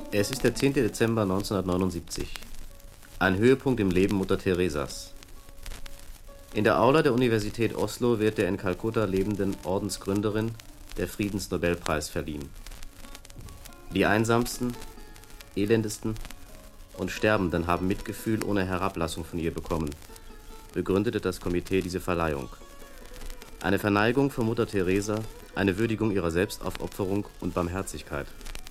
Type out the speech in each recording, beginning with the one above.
Es ist der 10. Dezember 1979. Ein Höhepunkt im Leben Mutter Theresas. In der Aula der Universität Oslo wird der in Kalkutta lebenden Ordensgründerin der Friedensnobelpreis verliehen. Die Einsamsten, Elendesten und Sterbenden haben Mitgefühl ohne Herablassung von ihr bekommen, begründete das Komitee diese Verleihung. Eine Verneigung vor Mutter Teresa, eine Würdigung ihrer Selbstaufopferung und Barmherzigkeit.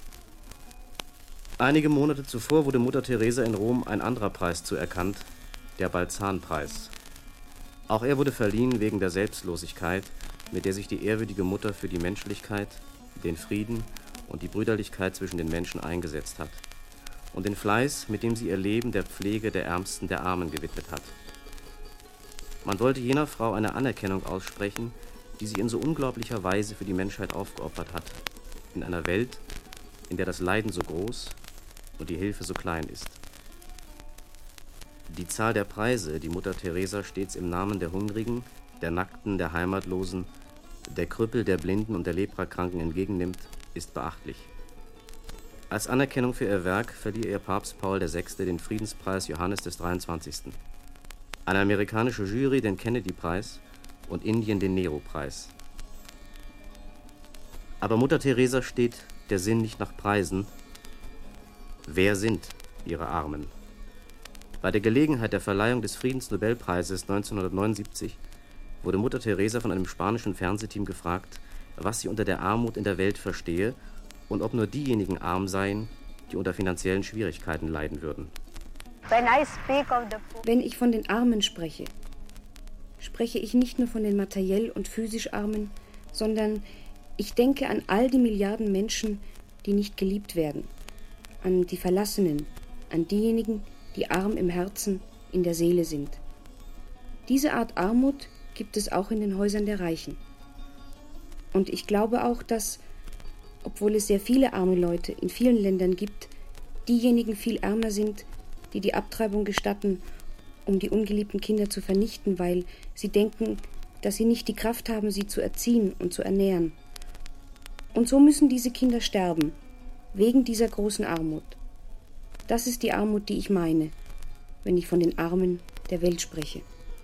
Einige Monate zuvor wurde Mutter Teresa in Rom ein anderer Preis zuerkannt, der Balzan-Preis. Auch er wurde verliehen wegen der Selbstlosigkeit, mit der sich die ehrwürdige Mutter für die Menschlichkeit, den Frieden und die Brüderlichkeit zwischen den Menschen eingesetzt hat und den Fleiß, mit dem sie ihr Leben der Pflege der Ärmsten, der Armen gewidmet hat. Man wollte jener Frau eine Anerkennung aussprechen, die sich in so unglaublicher Weise für die Menschheit aufgeopfert hat, in einer Welt, in der das Leiden so groß und die Hilfe so klein ist. Die Zahl der Preise, die Mutter Teresa stets im Namen der Hungrigen, der Nackten, der Heimatlosen, der Krüppel, der Blinden und der Leprakranken entgegennimmt, ist beachtlich. Als Anerkennung für ihr Werk verlieh ihr Papst Paul VI. Den Friedenspreis Johannes des 23., eine amerikanische Jury den Kennedy-Preis und Indien den Nero-Preis. Aber Mutter Teresa steht der Sinn nicht nach Preisen. Wer sind ihre Armen? Bei der Gelegenheit der Verleihung des Friedensnobelpreises 1979 wurde Mutter Teresa von einem spanischen Fernsehteam gefragt, was sie unter der Armut in der Welt verstehe und ob nur diejenigen arm seien, die unter finanziellen Schwierigkeiten leiden würden. Wenn ich von den Armen spreche, spreche ich nicht nur von den materiell und physisch Armen, sondern ich denke an all die Milliarden Menschen, die nicht geliebt werden, an die Verlassenen, an diejenigen, die arm im Herzen, in der Seele sind. Diese Art Armut gibt es auch in den Häusern der Reichen. Und ich glaube auch, dass, obwohl es sehr viele arme Leute in vielen Ländern gibt, diejenigen viel ärmer sind, die die Abtreibung gestatten, um die ungeliebten Kinder zu vernichten, weil sie denken, dass sie nicht die Kraft haben, sie zu erziehen und zu ernähren. Und so müssen diese Kinder sterben, wegen dieser großen Armut. Das ist die Armut, die ich meine, wenn ich von den Armen der Welt spreche.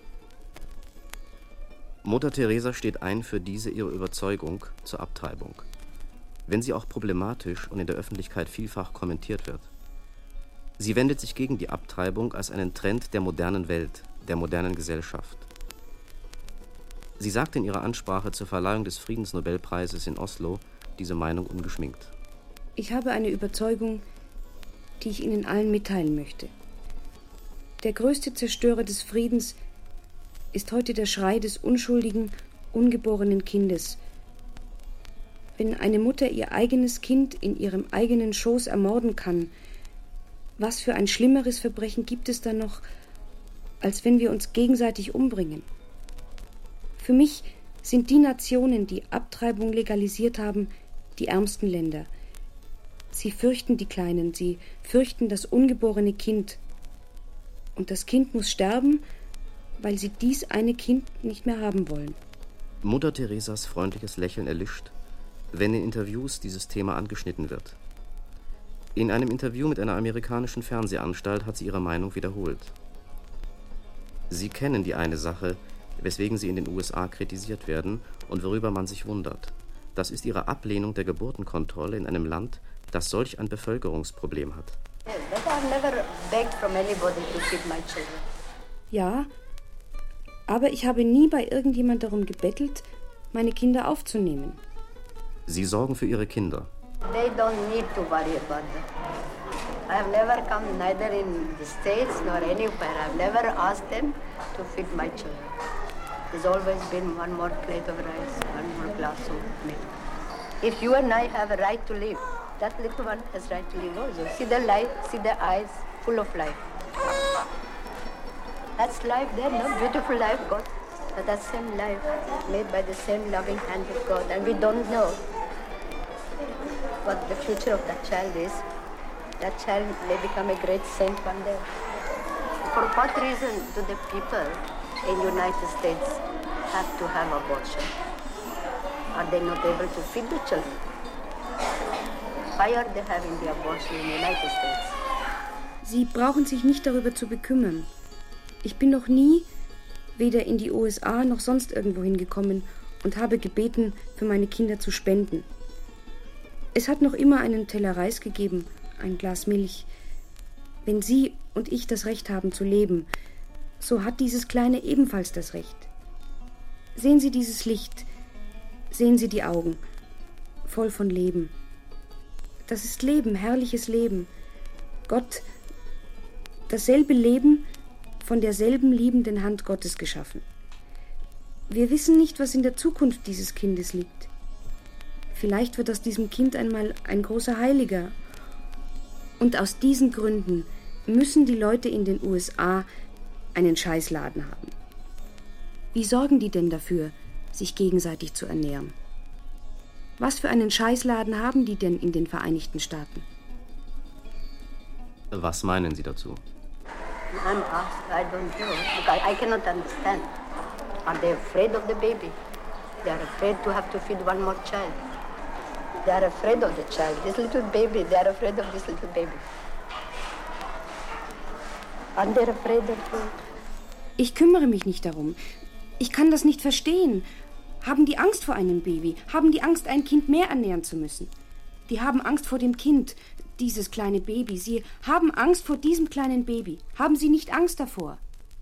Mutter Teresa steht ein für diese ihre Überzeugung zur Abtreibung, wenn sie auch problematisch und in der Öffentlichkeit vielfach kommentiert wird. Sie wendet sich gegen die Abtreibung als einen Trend der modernen Welt, der modernen Gesellschaft. Sie sagte in ihrer Ansprache zur Verleihung des Friedensnobelpreises in Oslo diese Meinung ungeschminkt. Ich habe eine Überzeugung, die ich Ihnen allen mitteilen möchte. Der größte Zerstörer des Friedens ist heute der Schrei des unschuldigen, ungeborenen Kindes. Wenn eine Mutter ihr eigenes Kind in ihrem eigenen Schoß ermorden kann, was für ein schlimmeres Verbrechen gibt es dann noch, als wenn wir uns gegenseitig umbringen? Für mich sind die Nationen, die Abtreibung legalisiert haben, die ärmsten Länder. Sie fürchten die Kleinen, sie fürchten das ungeborene Kind. Und das Kind muss sterben, weil sie dies eine Kind nicht mehr haben wollen. Mutter Teresas freundliches Lächeln erlischt, wenn in Interviews dieses Thema angeschnitten wird. In einem Interview mit einer amerikanischen Fernsehanstalt hat sie ihre Meinung wiederholt. Sie kennen die eine Sache, weswegen sie in den USA kritisiert werden und worüber man sich wundert. Das ist ihre Ablehnung der Geburtenkontrolle in einem Land, das solch ein Bevölkerungsproblem hat. Ja, aber ich habe nie bei irgendjemand darum gebettelt, meine Kinder aufzunehmen. Sie sorgen für ihre Kinder. They don't need to worry about that. I have never come neither in the States nor anywhere. I've never asked them to feed my children. There's always been one more plate of rice, one more glass of milk. If you and I have a right to live, that little one has right to live also. See the light, see the eyes, full of life. That's life there, no? Beautiful life, God. But that same life, made by the same loving hand of God. And we don't know what the future of that child is. That child may become a great saint one day. For what reason do the people in the United States have to have abortion? Are they not able to feed the children? fire they have in the abortion in the United States. Sie brauchen sich nicht darüber zu bekümmern. Ich bin noch nie weder in die USA noch sonst irgendwo hingekommen und habe gebeten, für meine Kinder zu spenden. Es hat noch immer einen Teller Reis gegeben, ein Glas Milch. Wenn Sie und ich das Recht haben zu leben, so hat dieses Kleine ebenfalls das Recht. Sehen Sie dieses Licht, sehen Sie die Augen, voll von Leben. Das ist Leben, herrliches Leben. Gott, dasselbe Leben, von derselben liebenden Hand Gottes geschaffen. Wir wissen nicht, was in der Zukunft dieses Kindes liegt. Vielleicht wird aus diesem Kind einmal ein großer Heiliger. Und aus diesen Gründen müssen die Leute in den USA einen Scheißladen haben. Wie sorgen die denn dafür, sich gegenseitig zu ernähren? Was für einen Scheißladen haben die denn in den Vereinigten Staaten? Was meinen Sie dazu? I'm asked, I don't know, because I cannot understand. Are they afraid of the baby? They are afraid to have to feed one more child. They are afraid of the child, this little baby, they are afraid of this little baby. And they're afraid of you. Ich kümmere mich nicht darum. Ich kann das nicht verstehen. Haben die Angst vor einem Baby? Haben die Angst, ein Kind mehr ernähren zu müssen? Die haben Angst vor dem Kind, dieses kleine Baby. Sie haben Angst vor diesem kleinen Baby. Haben Sie nicht Angst davor?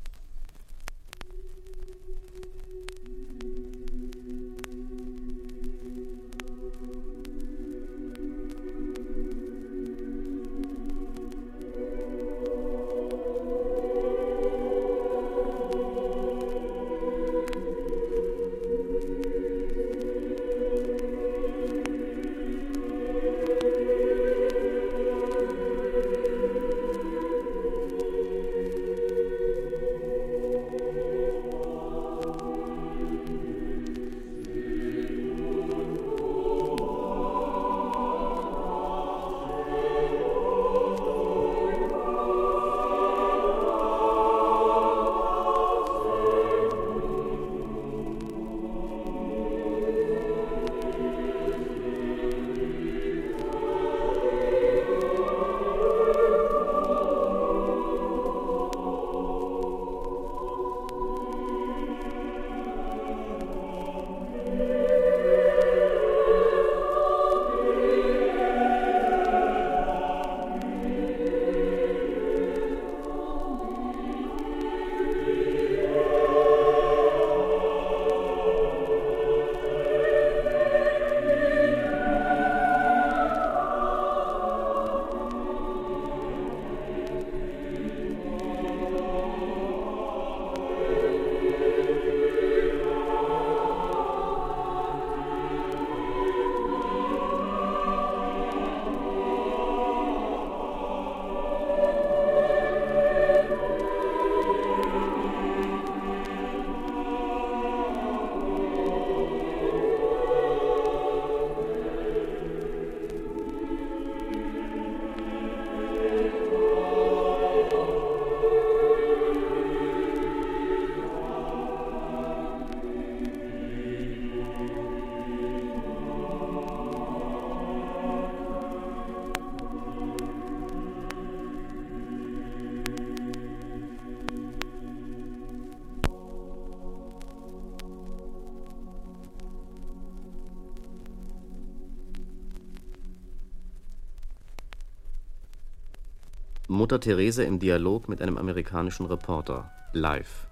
Mutter Teresa im Dialog mit einem amerikanischen Reporter, live.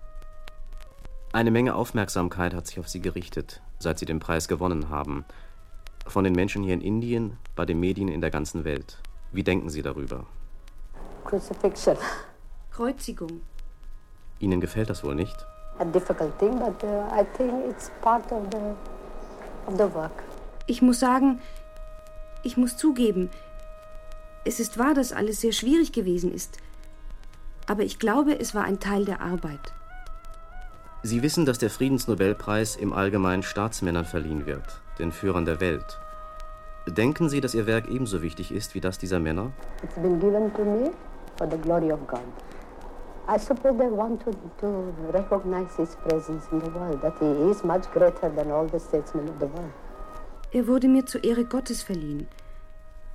Eine Menge Aufmerksamkeit hat sich auf sie gerichtet, seit sie den Preis gewonnen haben. Von den Menschen hier in Indien, bei den Medien in der ganzen Welt. Wie denken Sie darüber? Crucifixion. Kreuzigung. Ihnen gefällt das wohl nicht? A difficult thing, but I think it's part of the work. Ich muss sagen, ich muss zugeben, es ist wahr, dass alles sehr schwierig gewesen ist. Aber ich glaube, es war ein Teil der Arbeit. Sie wissen, dass der Friedensnobelpreis im Allgemeinen Staatsmännern verliehen wird, den Führern der Welt. Denken Sie, dass Ihr Werk ebenso wichtig ist wie das dieser Männer? It's been given to me for the glory of God. I suppose they want to recognize his presence in the world, that he is much greater than all the statesmen of the world. Er wurde mir zur Ehre Gottes verliehen.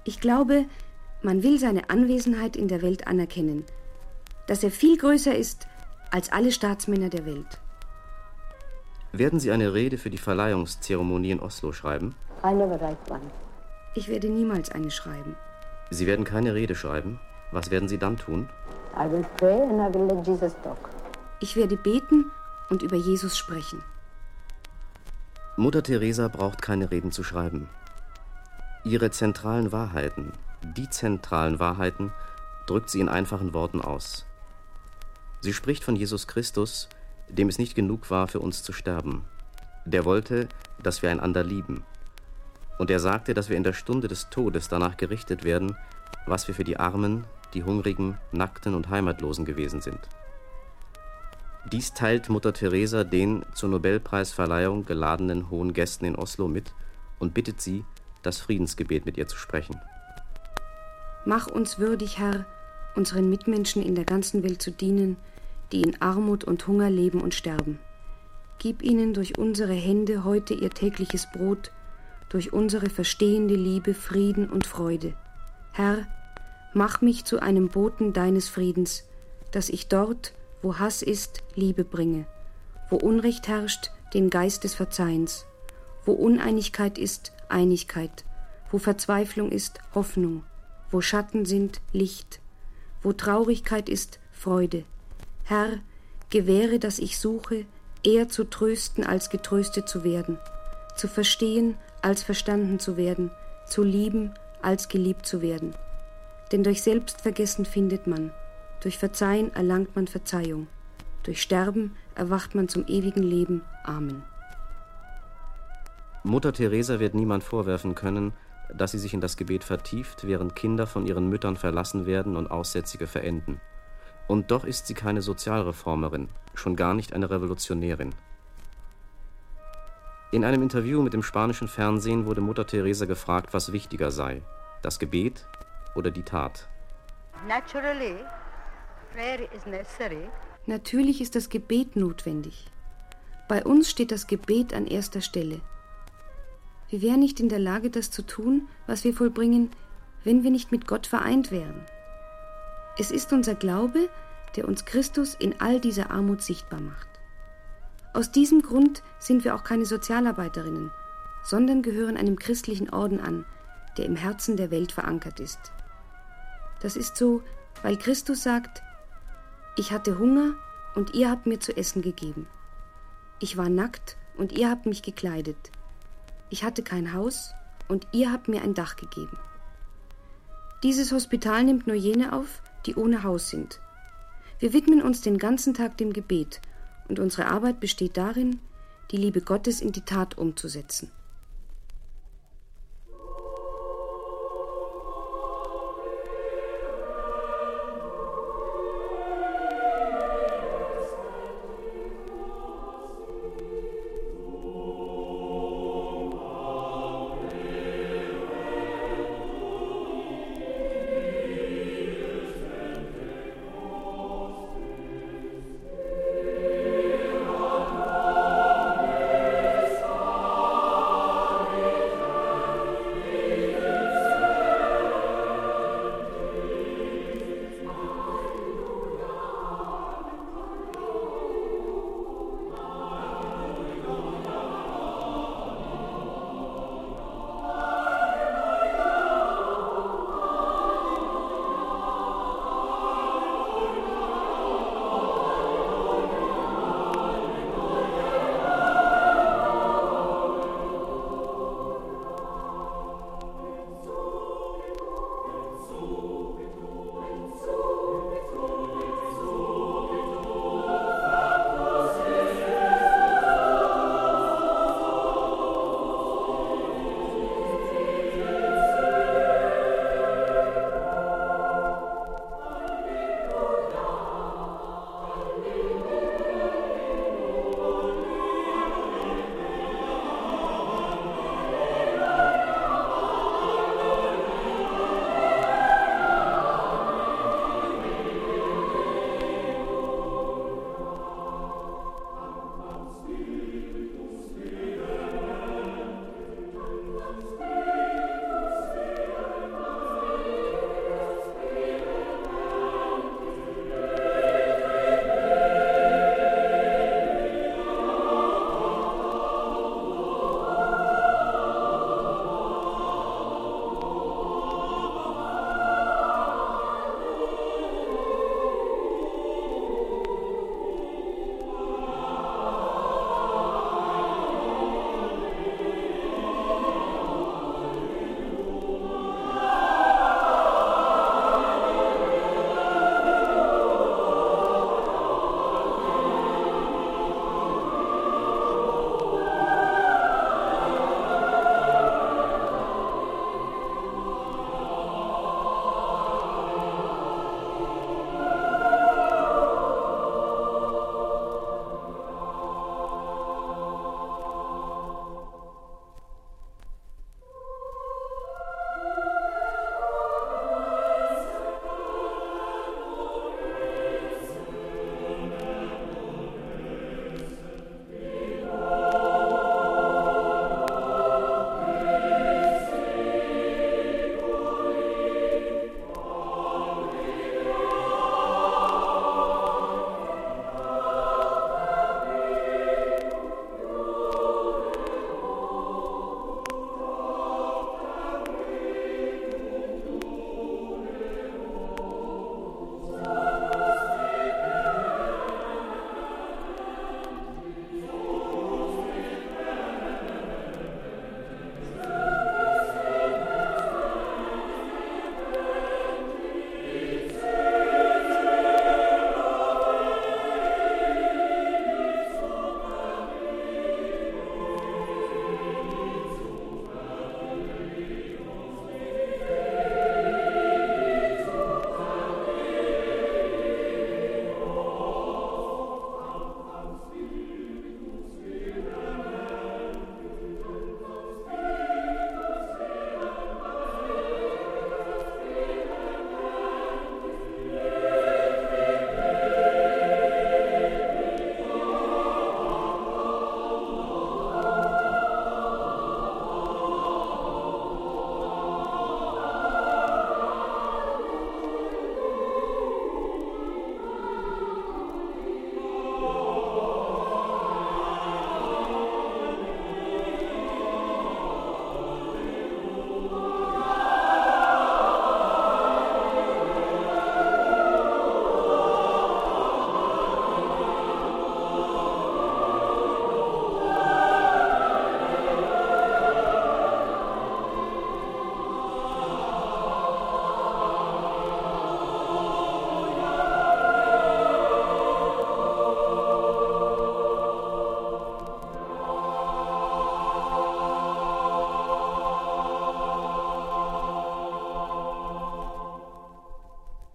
Ich glaube, man will seine Anwesenheit in der Welt anerkennen, dass er viel größer ist als alle Staatsmänner der Welt. Werden Sie eine Rede für die Verleihungszeremonie in Oslo schreiben? I never write one. Ich werde niemals eine schreiben. Sie werden keine Rede schreiben. Was werden Sie dann tun? I will pray and I will let Jesus talk. Ich werde beten und über Jesus sprechen. Mutter Teresa braucht keine Reden zu schreiben. Ihre zentralen Wahrheiten, die zentralen Wahrheiten, drückt sie in einfachen Worten aus. Sie spricht von Jesus Christus, dem es nicht genug war, für uns zu sterben. Der wollte, dass wir einander lieben. Und er sagte, dass wir in der Stunde des Todes danach gerichtet werden, was wir für die Armen, die Hungrigen, Nackten und Heimatlosen gewesen sind. Dies teilt Mutter Teresa den zur Nobelpreisverleihung geladenen hohen Gästen in Oslo mit und bittet sie, das Friedensgebet mit ihr zu sprechen. Mach uns würdig, Herr, unseren Mitmenschen in der ganzen Welt zu dienen, die in Armut und Hunger leben und sterben. Gib ihnen durch unsere Hände heute ihr tägliches Brot, durch unsere verstehende Liebe Frieden und Freude. Herr, mach mich zu einem Boten deines Friedens, dass ich dort, wo Hass ist, Liebe bringe, wo Unrecht herrscht, den Geist des Verzeihens, wo Uneinigkeit ist, Einigkeit, wo Verzweiflung ist, Hoffnung, wo Schatten sind, Licht, wo Traurigkeit ist, Freude. Herr, gewähre, dass ich suche, eher zu trösten, als getröstet zu werden, zu verstehen, als verstanden zu werden, zu lieben, als geliebt zu werden. Denn durch Selbstvergessen findet man, durch Verzeihen erlangt man Verzeihung, durch Sterben erwacht man zum ewigen Leben. Amen. Mutter Teresa wird niemand vorwerfen können, dass sie sich in das Gebet vertieft, während Kinder von ihren Müttern verlassen werden und Aussätzige verenden. Und doch ist sie keine Sozialreformerin, schon gar nicht eine Revolutionärin. In einem Interview mit dem spanischen Fernsehen wurde Mutter Teresa gefragt, was wichtiger sei, das Gebet oder die Tat. Naturally, prayer is necessary. Natürlich ist das Gebet notwendig. Bei uns steht das Gebet an erster Stelle. Wir wären nicht in der Lage, das zu tun, was wir vollbringen, wenn wir nicht mit Gott vereint wären. Es ist unser Glaube, der uns Christus in all dieser Armut sichtbar macht. Aus diesem Grund sind wir auch keine Sozialarbeiterinnen, sondern gehören einem christlichen Orden an, der im Herzen der Welt verankert ist. Das ist so, weil Christus sagt: Ich hatte Hunger und ihr habt mir zu essen gegeben. Ich war nackt und ihr habt mich gekleidet. Ich hatte kein Haus und ihr habt mir ein Dach gegeben. Dieses Hospital nimmt nur jene auf, die ohne Haus sind. Wir widmen uns den ganzen Tag dem Gebet und unsere Arbeit besteht darin, die Liebe Gottes in die Tat umzusetzen.